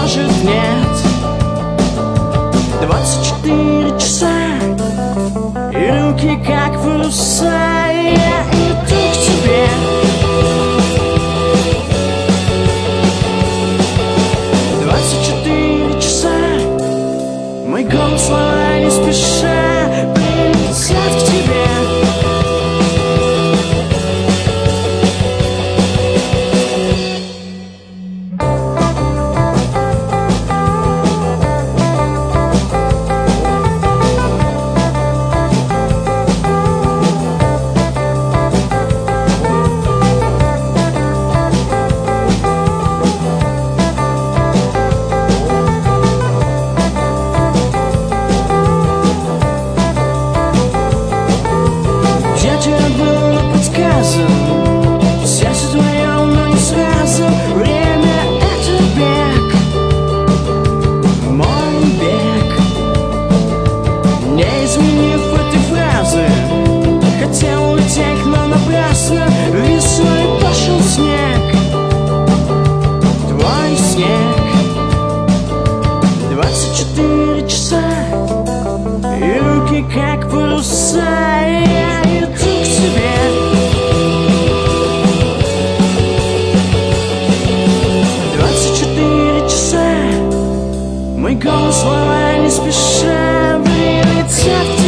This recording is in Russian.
может нет. 24 часа, и руки как паруса. Я иду к тебе. 24 часа, мой голос, слова не спеша прилетят к тебе. Сердце твое, но не сразу. Время — это бег, мой бег. Не изменив этой фразы, хотел улететь, но напрасно. Весной пошел снег, твой снег. 24 часа, и руки как паруса. Я иду к тебе. 24 часа, мой голос, слова не спеша прилетят.